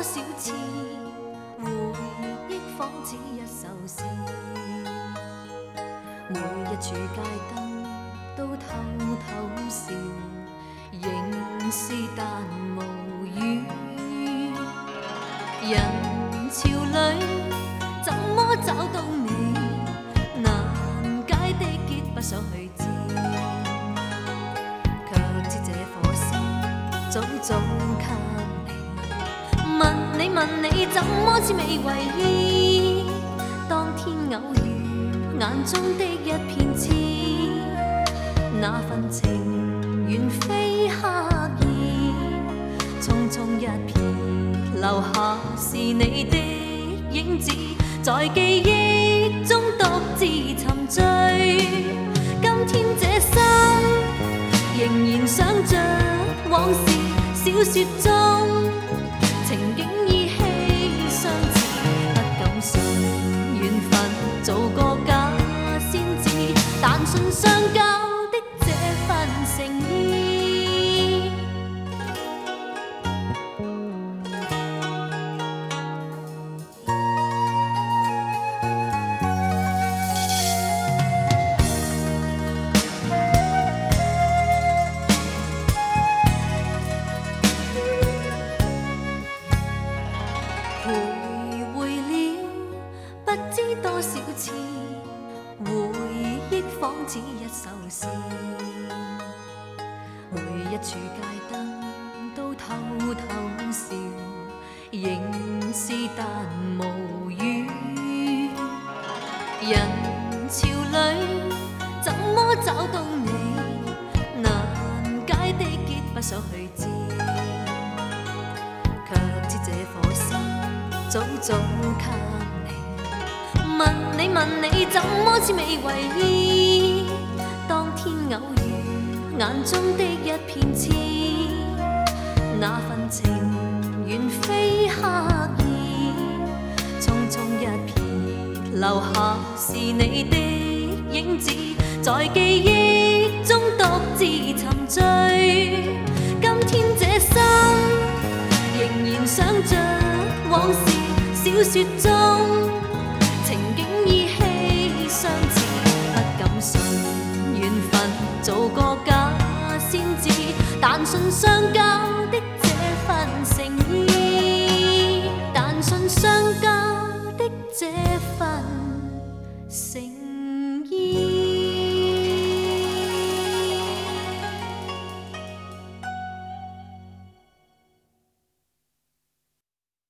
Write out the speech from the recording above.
少次，回忆仿似一首诗。每一处街灯都偷偷笑，仍是但无语。人潮里怎麼找到你？難解的結不想去知，卻知這顆心早早給你。問你怎麼似未為意？當天偶遇眼中的一片痴，那份情緣非刻意，匆匆一瞥，留下是你的影子，在記憶中獨自沉醉。今天這生仍然想着往事，小說中情景依稀相似，不敢信緣分做個假先知，但信相交的這份誠意。徘徊了不知多少次，回憶仿似一首詩。每一處街燈都偷偷笑，仍是但無語。人潮裏怎麼找到你？難解的結不想去知，卻知這顆心早早給你。問你怎麼似未為意？當天偶遇眼中的一片痴，那份情緣非刻意，匆匆一瞥，留下是你的影子，在記憶中獨自沉醉。今天這生仍然想着往事，小說中情景依稀相似，不敢信緣分做個假先知，但信相交的這份誠意，但信相交的這份誠意。